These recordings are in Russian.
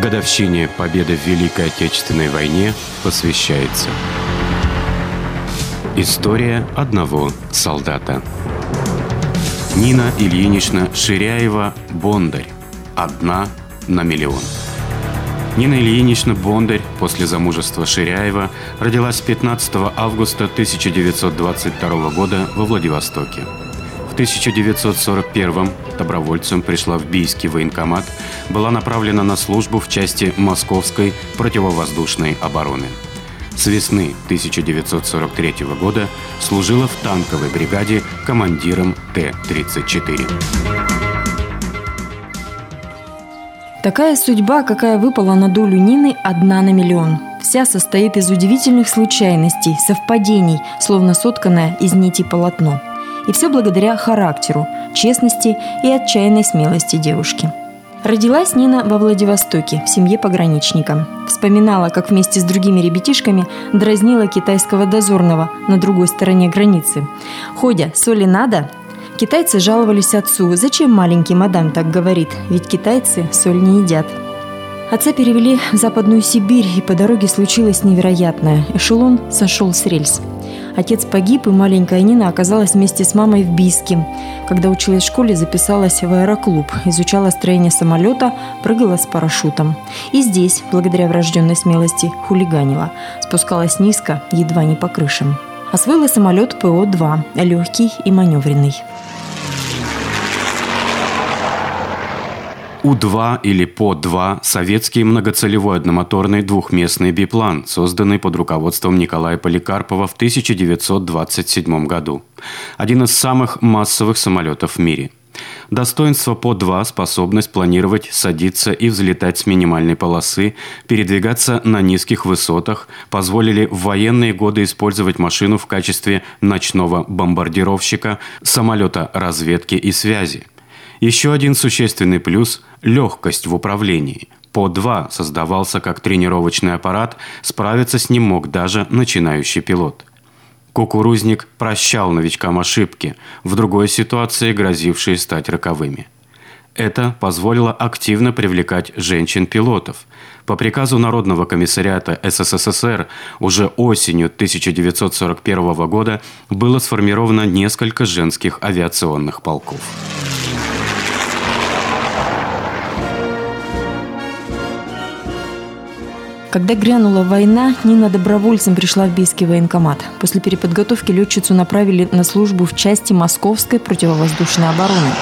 годовщине победы в Великой Отечественной войне посвящается история одного солдата. Нина Ильинична Ширяева Бондарь. Одна на миллион. Нина Ильинична Бондарь после замужества Ширяева родилась 15 августа 1922 года во Владивостоке. В 1941-м добровольцем пришла в Бийский военкомат, была направлена на службу в части Московской противовоздушной обороны. С весны 1943 года служила в танковой бригаде командиром Т-34. Такая судьба, какая выпала на долю Нины, одна на миллион. Вся состоит из удивительных случайностей, совпадений, словно сотканное из нити полотно. И все благодаря характеру, честности и отчаянной смелости девушки. Родилась Нина во Владивостоке, в семье пограничника. Вспоминала, как вместе с другими ребятишками дразнила китайского дозорного на другой стороне границы. «Ходя, соли надо?» Китайцы жаловались отцу: «Зачем маленький мадам так говорит? Ведь китайцы соль не едят». Отца перевели в Западную Сибирь, и по дороге случилось невероятное. Эшелон сошел с рельс. Отец погиб, и маленькая Нина оказалась вместе с мамой в Бийске. Когда училась в школе, записалась в аэроклуб, изучала строение самолета, прыгала с парашютом. И здесь, благодаря врожденной смелости, хулиганила. Спускалась низко, едва не по крышам. Освоила самолет ПО-2, легкий и маневренный. У-2 или ПО-2 – советский многоцелевой одномоторный двухместный биплан, созданный под руководством Николая Поликарпова в 1927 году. Один из самых массовых самолетов в мире. Достоинство ПО-2 – способность планировать, садиться и взлетать с минимальной полосы, передвигаться на низких высотах, позволили в военные годы использовать машину в качестве ночного бомбардировщика, самолета разведки и связи. Еще один существенный плюс – легкость в управлении. ПО-2 создавался как тренировочный аппарат, справиться с ним мог даже начинающий пилот. Кукурузник прощал новичкам ошибки, в другой ситуации грозившие стать роковыми. Это позволило активно привлекать женщин-пилотов. По приказу Народного комиссариата СССР уже осенью 1941 года было сформировано несколько женских авиационных полков. Когда грянула война, Нина добровольцем пришла в Бийский военкомат. После переподготовки летчицу направили на службу в части Московской противовоздушной обороны.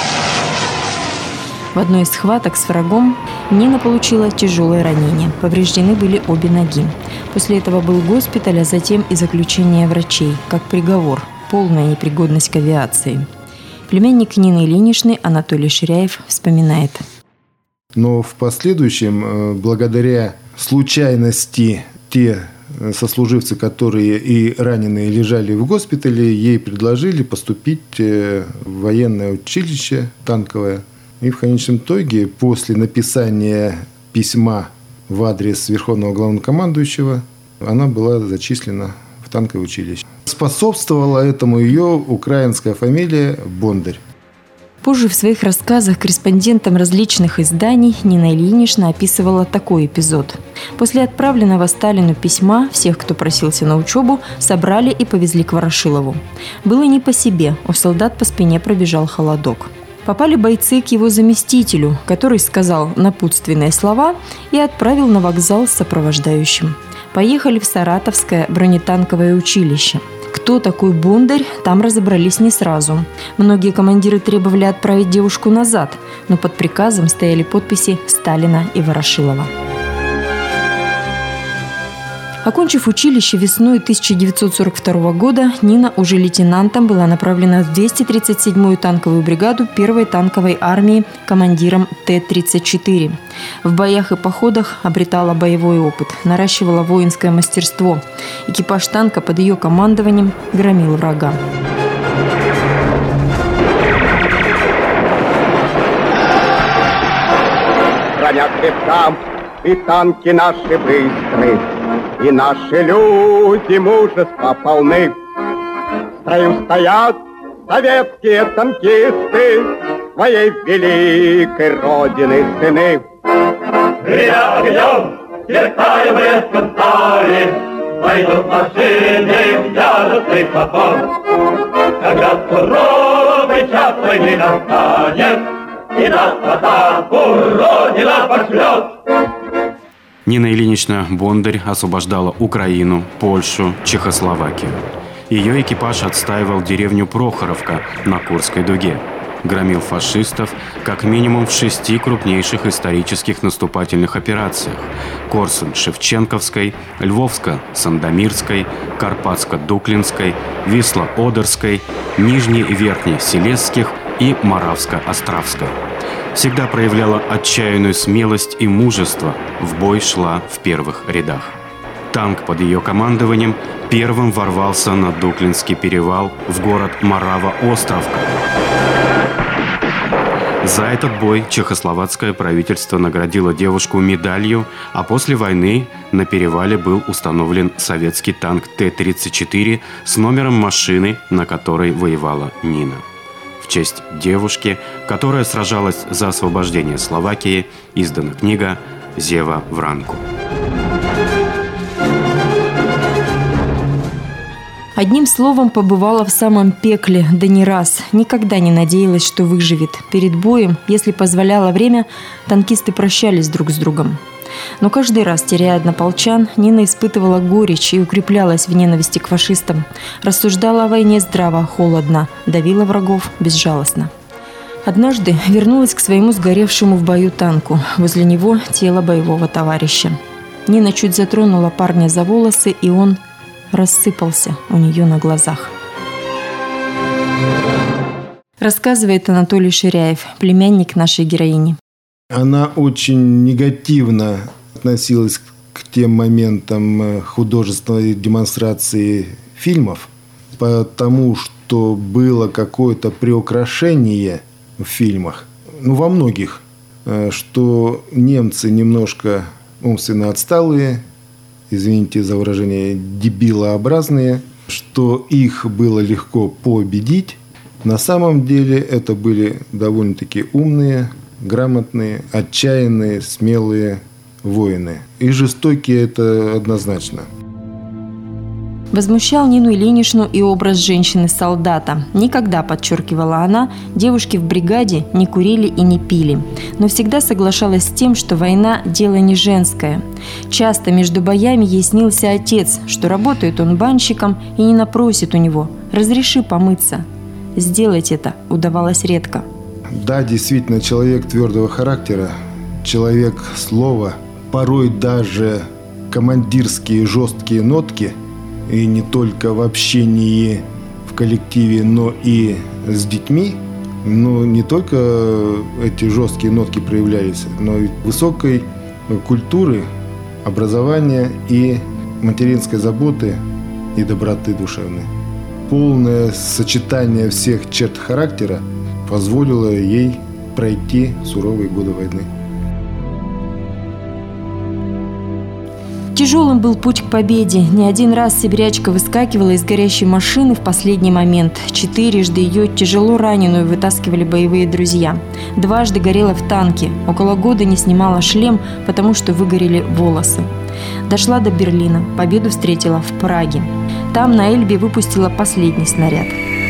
В одной из схваток с врагом Нина получила тяжелое ранение. Повреждены были обе ноги. После этого был госпиталь, а затем и заключение врачей, как приговор – полная непригодность к авиации. Племянник Нины Ильиничны Анатолий Ширяев вспоминает. Но в последующем, благодаря случайности, те сослуживцы, которые и раненые лежали в госпитале, ей предложили поступить в военное училище танковое. И в конечном итоге, после написания письма в адрес Верховного Главнокомандующего, она была зачислена в танковое училище. Способствовала этому ее украинская фамилия Бондарь. Позже в своих рассказах корреспондентам различных изданий Нина Ильинична описывала такой эпизод. После отправленного Сталину письма всех, кто просился на учебу, собрали и повезли к Ворошилову. Было не по себе, у солдат по спине пробежал холодок. Попали бойцы к его заместителю, который сказал напутственные слова и отправил на вокзал с сопровождающим. Поехали в Саратовское бронетанковое училище. Кто такой Бондарь, там разобрались не сразу. Многие командиры требовали отправить девушку назад, но под приказом стояли подписи Сталина и Ворошилова. Окончив училище весной 1942 года, Нина уже лейтенантом была направлена в 237-ю танковую бригаду 1-й танковой армии командиром Т-34. В боях и походах обретала боевой опыт, наращивала воинское мастерство. Экипаж танка под ее командованием громил врага. Броня крепка, и танки наши быстры, и наши люди мужества полны. В строю стоят советские танкисты, своей великой родины сыны. гремя огнем, сверкая блеском стали, пойдут машины в яростный поток. Когда суровый час войны настанет, и нас в атаку Родина пошлет. Нина Ильинична Бондарь освобождала Украину, Польшу, Чехословакию. Ее экипаж отстаивал деревню Прохоровка на Курской дуге. Громил фашистов как минимум в 6 крупнейших исторических наступательных операциях – Корсунь-Шевченковской, Львовско-Сандомирской, Карпатско-Дуклинской, Висло-Одерской, Нижне- и Верхне-Селезских и Моравско-Островской. Всегда проявляла отчаянную смелость и мужество, в бой шла в первых рядах. Танк под ее командованием первым ворвался на Дуклинский перевал в город Морава-Островка. За этот бой чехословацкое правительство наградило девушку медалью, а после войны на перевале был установлен советский танк Т-34 с номером машины, на которой воевала Нина. В честь девушки, которая сражалась за освобождение Словакии, издана книга «Зева Вранку». Одним словом, побывала в самом пекле, да не раз. Никогда не надеялась, что выживет. Перед боем, если позволяло время, танкисты прощались друг с другом. Но каждый раз, теряя однополчан, Нина испытывала горечь и укреплялась в ненависти к фашистам. Рассуждала о войне здраво, холодно, давила врагов безжалостно. Однажды вернулась к своему сгоревшему в бою танку. Возле него тело боевого товарища. Нина чуть затронула парня за волосы, и он рассыпался у нее на глазах. Рассказывает Анатолий Ширяев, племянник нашей героини. Она очень негативно относилась к тем моментам художественной демонстрации фильмов, потому что было какое-то приукрашение в фильмах, во многих, что немцы немножко умственно отсталые, извините за выражение, дебилообразные, что их было легко победить. На самом деле это были довольно-таки умные, грамотные, отчаянные, смелые воины. И жестокие это однозначно. Возмущал Нину Ильиничну и образ женщины-солдата. Никогда, подчеркивала она, девушки в бригаде не курили и не пили. Но всегда соглашалась с тем, что война – дело не женское. Часто между боями ей снился отец, что работает он банщиком и не напросит у него «разреши помыться». Сделать это удавалось редко. Да, действительно, человек твердого характера, человек слова, порой даже командирские жесткие нотки, и не только в общении в коллективе, но и с детьми. Но не только эти жесткие нотки проявлялись, но и высокой культуры, образования и материнской заботы и доброты душевной. Полное сочетание всех черт характера позволило ей пройти суровые годы войны. Тяжелым был путь к победе. Не один раз сибирячка выскакивала из горящей машины в последний момент. 4-жды ее тяжело раненую вытаскивали боевые друзья. 2-жды горела в танке. Около года не снимала шлем, потому что выгорели волосы. Дошла до Берлина. Победу встретила в Праге. Там на Эльбе выпустила последний снаряд.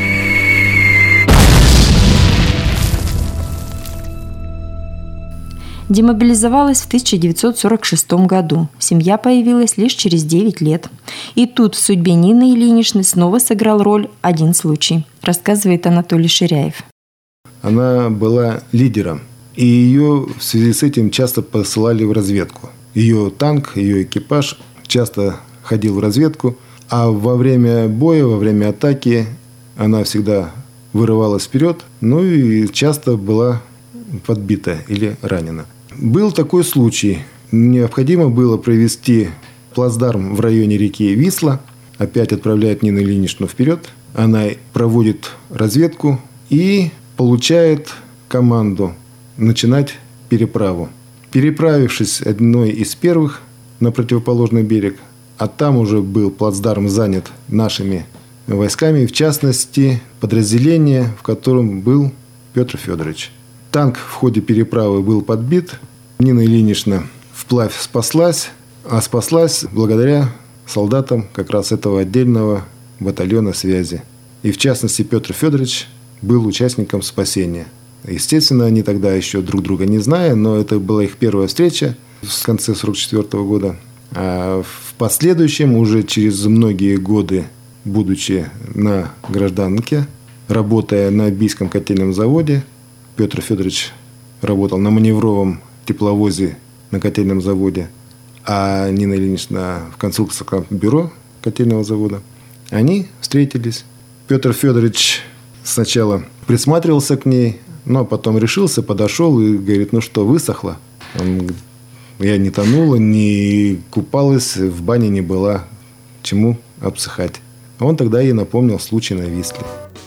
Демобилизовалась в 1946 году. Семья появилась лишь через 9 лет. И тут в судьбе Нины Ильиничны снова сыграл роль один случай, рассказывает Анатолий Ширяев. Она была лидером, и ее в связи с этим часто посылали в разведку. Ее танк, ее экипаж часто ходил в разведку, а во время боя, во время атаки она всегда вырывалась вперед, и часто была подбита или ранена. Был такой случай. Необходимо было провести плацдарм в районе реки Висла. Опять отправляет Нину Ильиничну вперед. Она проводит разведку и получает команду начинать переправу. Переправившись одной из первых на противоположный берег, а там уже был плацдарм занят нашими войсками, в частности, подразделение, в котором был Петр Федорович. Танк в ходе переправы был подбит. Нина Ильинична вплавь спаслась, а спаслась благодаря солдатам как раз этого отдельного батальона связи. И в частности Петр Федорович был участником спасения. Естественно, они тогда еще друг друга не зная, но это была их первая встреча в конце 1944 года. А в последующем, уже через многие годы, будучи на гражданке, работая на Бийском котельном заводе, Петр Федорович работал на маневровом тепловозе на котельном заводе, а Нина Ильинична в конструкторском бюро котельного завода, они встретились. Петр Федорович сначала присматривался к ней, но потом решился, подошел и говорит: ну что, высохла? Он говорит: я не тонула, не купалась, в бане не была, чему обсыхать. Он тогда ей напомнил случай на Висле.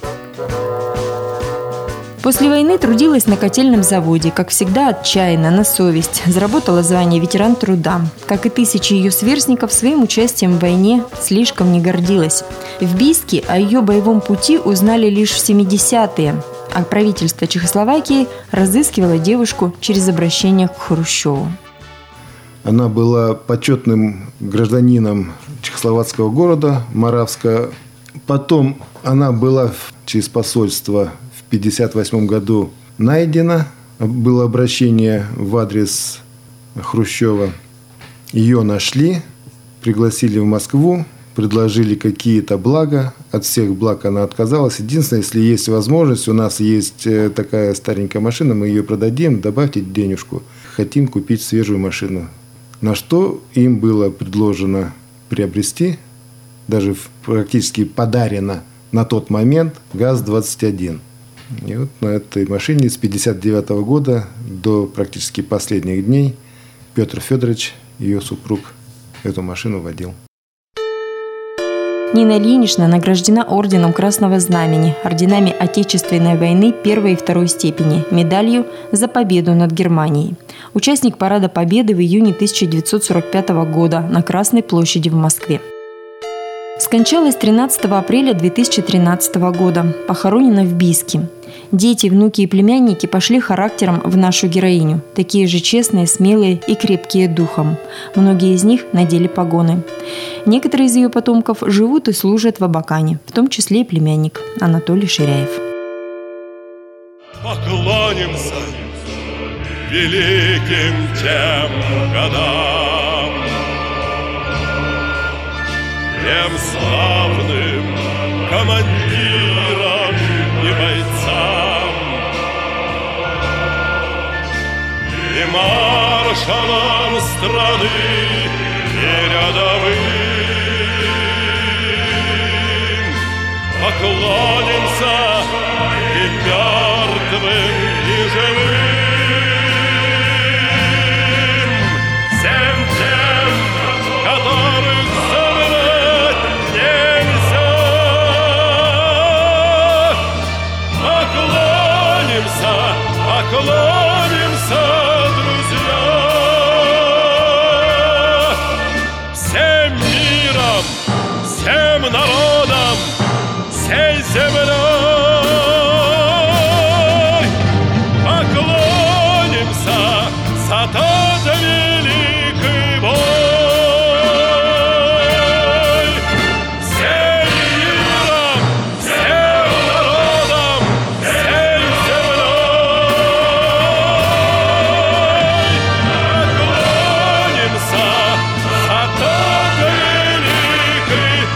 После войны трудилась на котельном заводе, как всегда отчаянно, на совесть. Заработала звание ветеран труда. Как и тысячи ее сверстников, своим участием в войне слишком не гордилась. В Бийске о ее боевом пути узнали лишь в 70-е, а правительство Чехословакии разыскивало девушку через обращение к Хрущеву. Она была почетным гражданином чехословацкого города Моравска. Потом она была через посольство в 1958 году найдена. Было обращение в адрес Хрущева. Ее нашли, пригласили в Москву, предложили какие-то блага. От всех благ она отказалась. Единственное, если есть возможность, у нас есть такая старенькая машина, мы ее продадим, добавьте денежку. Хотим купить свежую машину. На что им было предложено приобрести, даже практически подарено на тот момент, ГАЗ-21. И вот на этой машине с 1959 года до практически последних дней Петр Федорович, ее супруг, эту машину водил. Нина Ильинична награждена орденом Красного Знамени, орденами Отечественной войны первой и второй степени, медалью за победу над Германией. Участник Парада Победы в июне 1945 года на Красной площади в Москве. Скончалась 13 апреля 2013 года, похоронена в Бийске. Дети, внуки и племянники пошли характером в нашу героиню. Такие же честные, смелые и крепкие духом. Многие из них надели погоны. Некоторые из ее потомков живут и служат в Абакане, в том числе и племянник Анатолий Ширяев. Поклонимся великим тем годам, тем славным командирам и бойцам, и маршалам страны, и рядовым. Поклонимся и мертвым, и живым, всем тем, которых забывать нельзя. Поклонимся, поклонимся, друзья, всем миром, всем народам, всей землей. Поклонимся за тот великий бой. Всем миром, всем народам, всей землей. Поклонимся за тот великий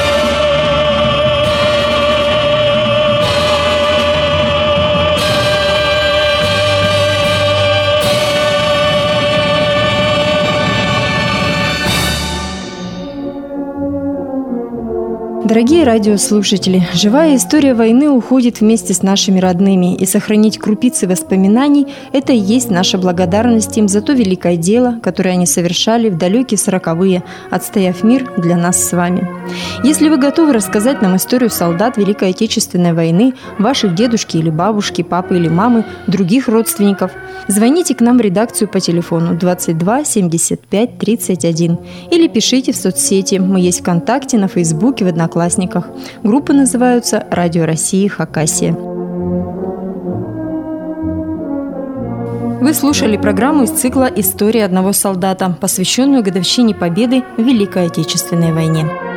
Дорогие радиослушатели, живая история войны уходит вместе с нашими родными, и сохранить крупицы воспоминаний – это и есть наша благодарность им за то великое дело, которое они совершали в далекие 40-е, отстояв мир для нас с вами. Если вы готовы рассказать нам историю солдат Великой Отечественной войны, ваших дедушки или бабушки, папы или мамы, других родственников, звоните к нам в редакцию по телефону 22 75 31 или пишите в соцсети. Мы есть ВКонтакте, на Фейсбуке, в Одноклассниках. Группы называются «Радио России Хакасия». Вы слушали программу из цикла «История одного солдата», посвященную годовщине победы в Великой Отечественной войне.